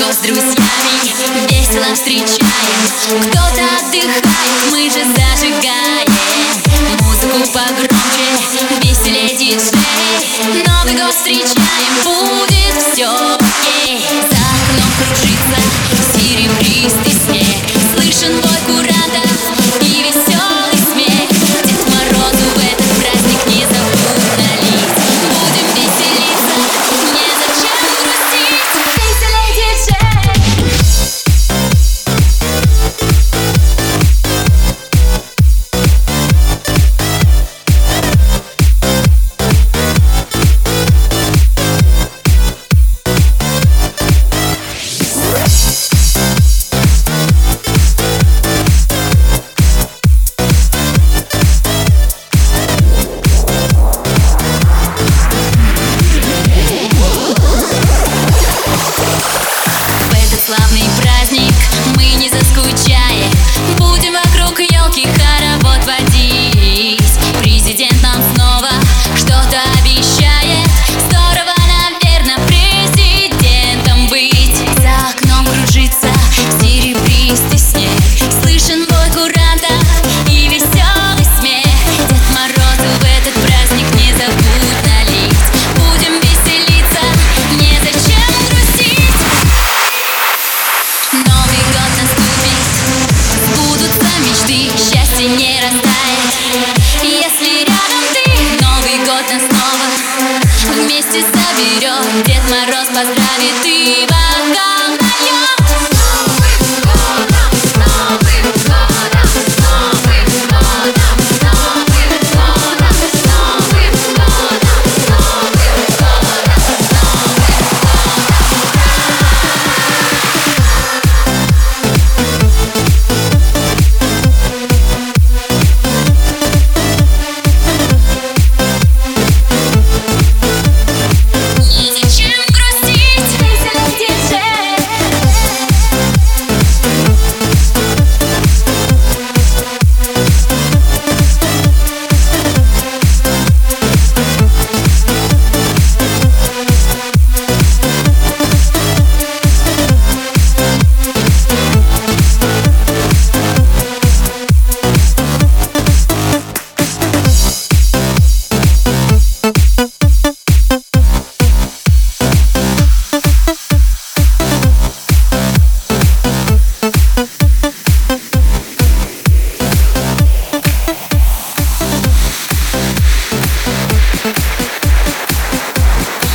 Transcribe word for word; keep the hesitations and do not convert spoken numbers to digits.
кто с друзьями весело встречаем. Кто-то отдыхает, мы же зажигаем музыку погромче, веселее диджей. Новый год встречаем, будет все окей. За окном кружится серебристый снег, слышен бой курантов и веселый смех. Дед Морозу в этот праздник не забудь налить. Будем веселиться, незачем грустить. Веселей, диджей! Славный праздник мы не